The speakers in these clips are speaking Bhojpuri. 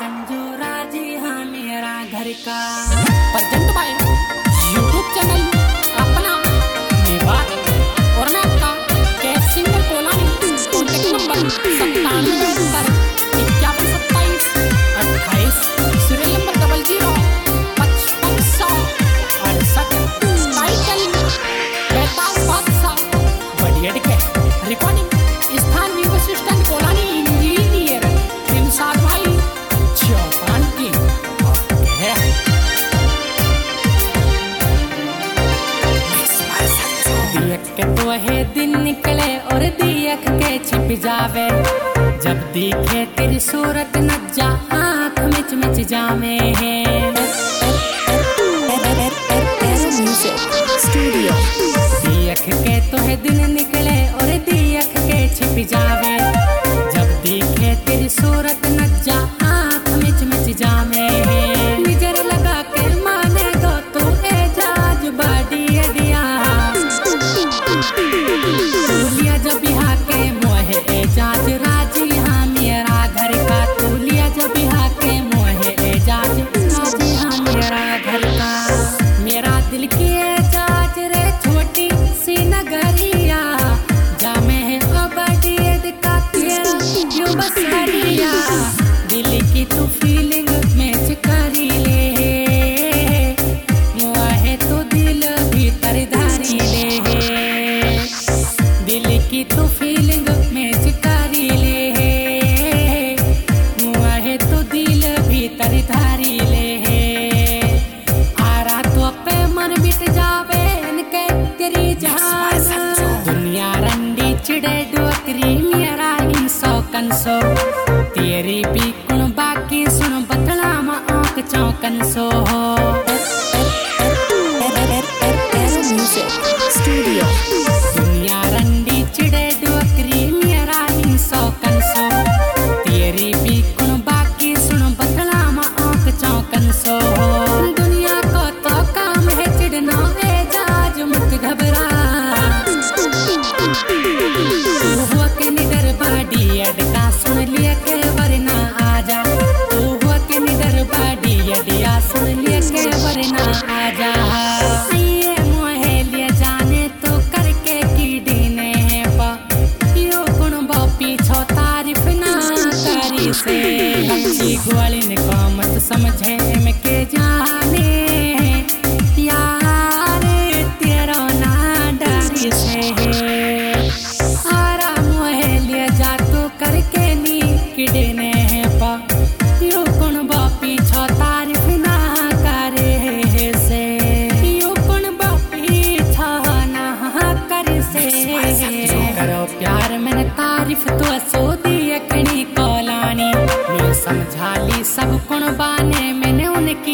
संजोरा जी हाँ मेरा घर का प्रेजेंट बाय यूट्यूब चैनल अपना मेवात और मैं आपका कैश सिंगर कोलानी। Contact number 97 51 27 serial number 00 55 100 68 title बेताज बादशाह बढ़िया दिखे रिकॉर्डिंग स्थान विवो सिस्टम कोलानी इंजीनियर इंसाफ भाई चौपान की दियक के तो है दिन निकले और दियक के छिप जावे जब दिखे तेरी सूरत न जा आँख मिच मिच जावे दियक के तो है दिन निकले और दियक के छिप जावे जब दिखे तेरी सूरत न जा आँख मिच मिच जावे नजर लगा के माने दो तू एजाज बाडी अडिया तूलिया जब यहाँ के मोहे एजाज राजी हाँ मेरा घर का तूलिया जब यहाँ के मोहे एजाज राजी हाँ मेरा घर का मेरा दिल की एजाज रे छोटी सी नगरिया जामे है अबडियत का तेरा यो बसरिया दिल की तू फीलिंग मैच करी ले मोहे तो दिल भीतर धारी ले दिल की तू फीलिंग मैच करी ले मोहे तो दिल भीतर धारी ले आरा तो पे मन बिट जावे इनके तेरी जहां दुनिया रंडी चिड़े डोकरी मेरा इंसो कंसो तेरी भी कुण बाकी सुन बतला मा आँख चौकन सो हो दुनिया रंडी चिड़े डोकरी मेरा इंसो कंसो तेरी भी कुण बाकी सुन बतला मा आँख चौकन सो हो दुनिया को तो काम है चिड़ना एजाज मत घबरा हुआ के निडर बाडी अडका सुन लिया के वरना आजा हुआ के निडर बाडी अडिया सुन लिया के वरना आजा ये मोहे लिया जाने तो करके की डीने पा यो गुण बा पीछो तारीफ ना करी से अच्छी ग्वालिन को मत समझे में के जाने यार तेरा ना डरी से आरा मोहे लिया जा तो करके नी किडने पा यो गुण बा पीछो तारीफ ना करे से यो गुण बा पीछो ना करे से करो प्यार मैंने तारीफ तो सोदी अकनी कोलानी मैं समझा ली सब गुण बाने मैंने उनके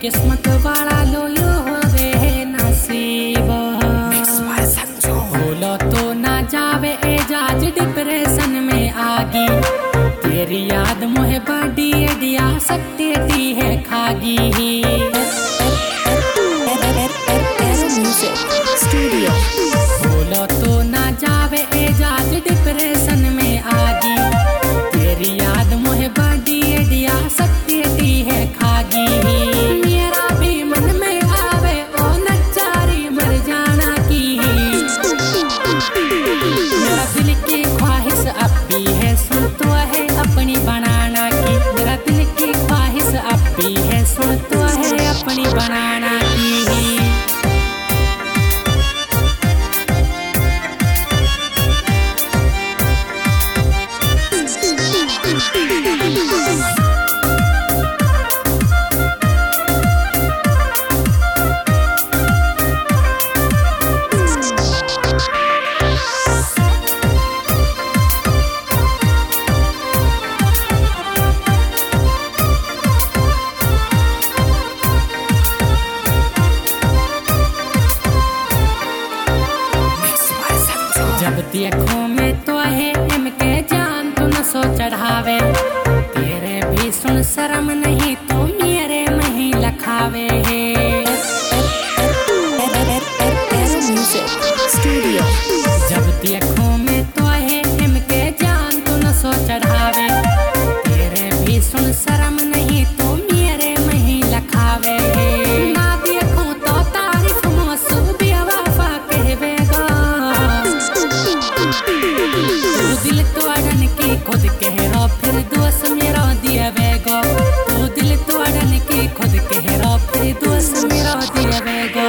किस्मत वाला लोयो होवे नसीब बोलो तो ना जावे एजाज डिप्रेशन में आगी तेरी याद मोहे बड़ी एडिया सकती है खागी बोलो तो ना जावे एजाज डिप्रेशन में आगी तेरी याद मोहे बड़ी एडिया सकती है खागी मेरा भी मन में आवे ओ नचारी मर जाना की मेरा दिल की ख्वाहिश अब भी है सुन तो है अपनी बनाना की मेरा दिल की ख्वाहिश अब भी है सुन तो है अपनी बनाना की जब देखो में तो है इनके जान तू न सो चढ़ावे तेरे भी सुन शर्म नहीं तो मेरे में ही लखावे जब देखो में तो है इनके जान तू न सो चढ़ावे तेरे भी सुन शर्म नहीं तो मेरे में ही लखावे ना देखो तो तारीफ मौसू बेवफा कहवेगा तू दिल तोड़न की खुद कह रो फिर दोस्त मेरा दिया वेगो तू दिल तोड़न की खुद कह रो फिर दोस्त मेरा दिया वेगो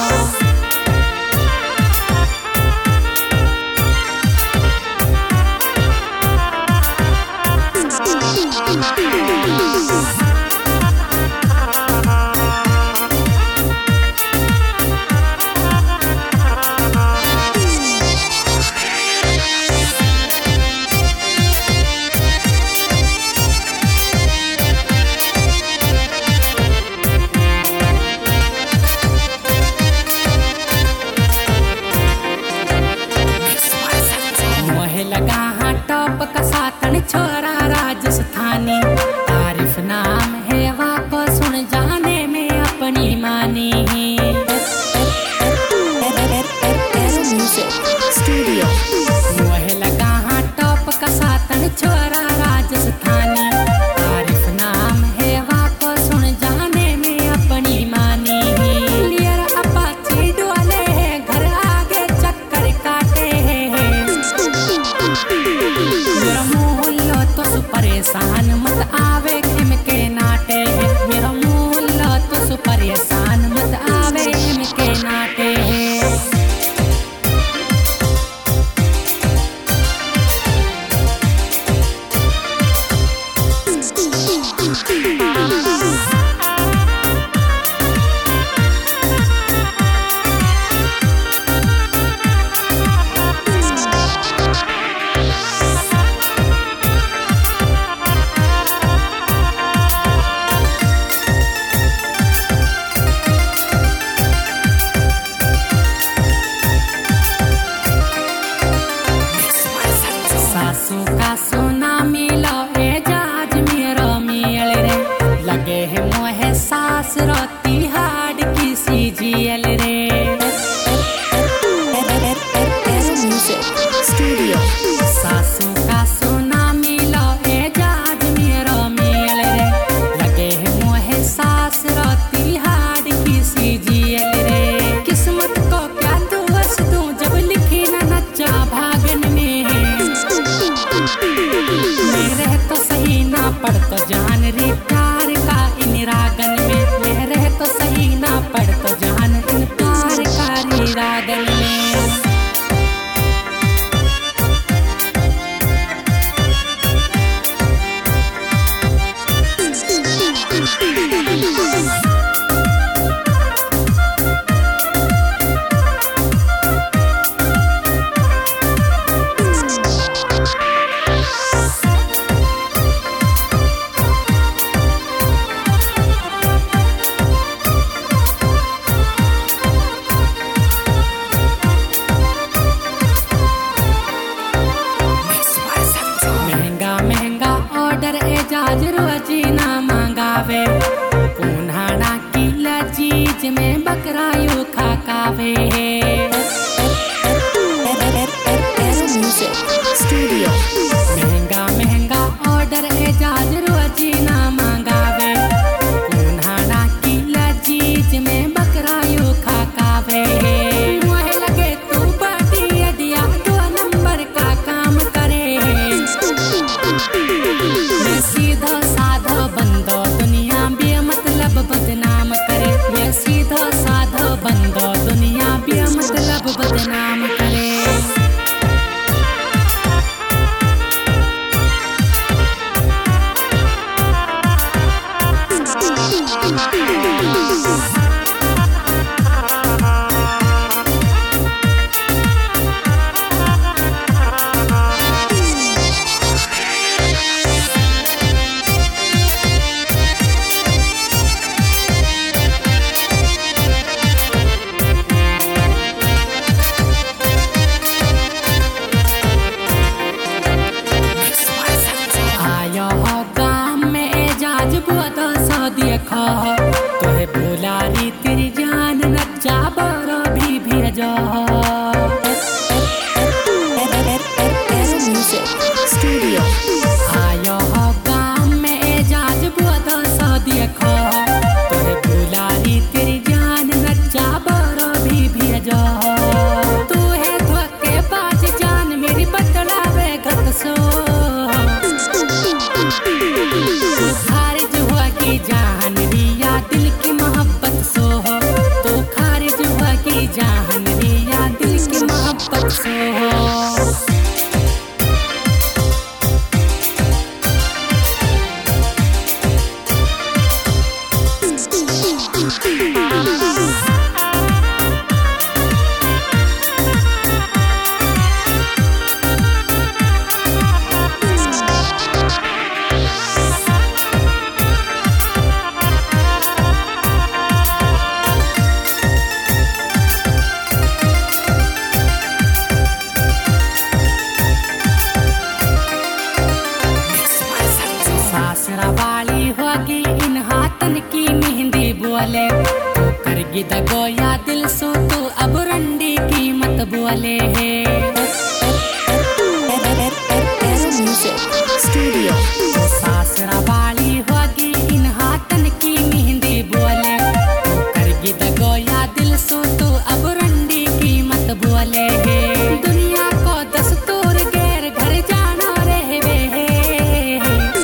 लगा हाँ टॉप का सातन छोरा राजस्थानी तारीफ नाम है वापस सुन जाने में अपनी मानी मोहे लगा हाँ टॉप का सातन छोरा राजस्थानी तारीफ नाम है वापस सुन जाने में अपनी मानी लियर अपाची डोले है घर आगे चक्कर काटे मेरा मोहल्ला तो परेशान मत आवे खेम के नाटे मेरा मोहल्ला तो परेशान मत आवे खेम के नाटे देखा तोहे बुलारी तेरी जान नचा बारो भी भेजा Studio. आयो हो गाँव में एजाज बहुत सा देखा तोहे बुलारी तेरी जान नचा बारो भी भेजा तू है धोखे बाज जान मेरी बतलावे गत सो तू खारिज हुआ की जान रिया दिल की मोहब्बत सो हो तू खारिज हुआ की जान रिया दिल की मोहब्बत सो हो सासरा वाली होगी इन हाथन की मेहंदी बोले तू करगी दगोया दिल सो तू अब रंडी की मत बोले है Studio. सासरा वाली होगी इन हाथन की मेहंदी बोले तू करगी दगोया दिल सो तू अब रंडी की मत बोले है दुनिया को दस्तूर गैर घर जाना रहवे है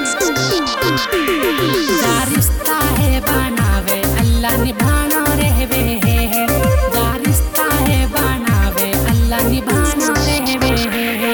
जा रिश्ता है बनावे अल्लाह निभाना रहवे है जा रिश्ता है बनावे अल्लाह निभाना रहवे है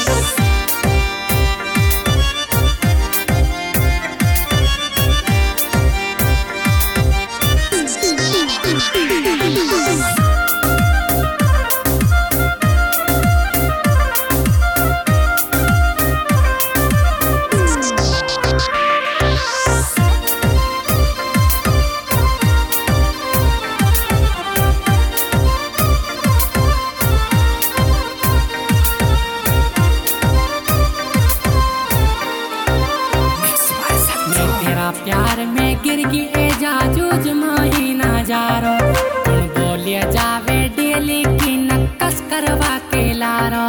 तेरा प्यार में गिर गई जाजूज महीना जारो तुम बोलिए जावे डेली की नक्कस करवा के लारो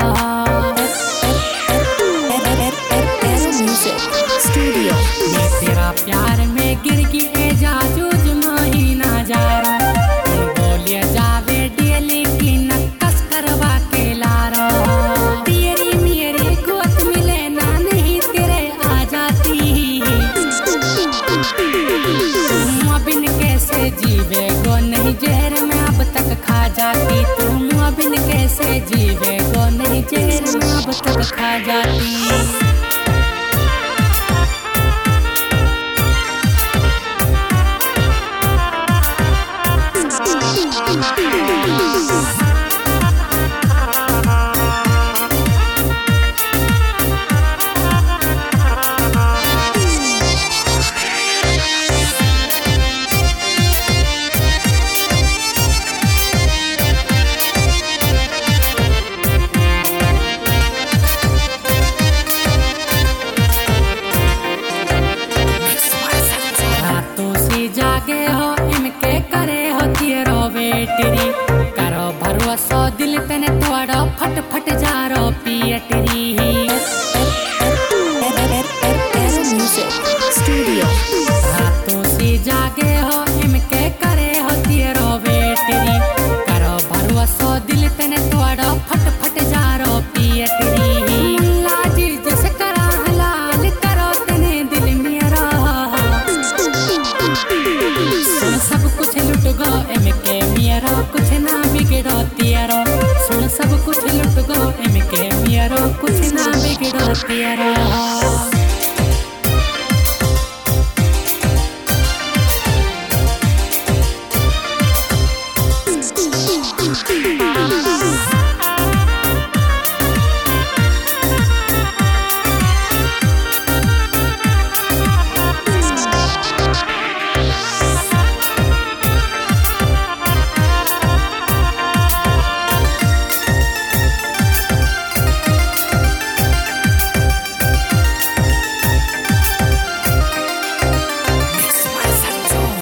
Studio. मैं तेरा प्यार में गिर गई जाजूज महीना जारो तुम बोलिए जावे डेली की नक्कस करवा के लारो तेरी मेरी गोद मिले ना नहीं तेरे आ जाती तुम बिन कैसे जीवे गो नहीं जहर में अब तक खा जाती तुम बिन कैसे जीवे गो नहीं जहर में अब तक खा जाती जागे हो इनके करे हो तेरो बेटरी करो भरोसा दिल तने तोड़ो फट फट जारो पियटरी Studio. रातों से जागे हो इनके करे हो तेरो बेटरी करो भरोसा दिल तने तोड़ो फट फट जारो पियटरी लाजी जैसे करा हलाल करो तने दिल मेरा सुन सब कुछ लुट गो इनके मेरा कुछ ना बिगड़ो तेरो सुन सब कुछ लुट गो इनके मेरा कुछ ना बिगड़ो तेरा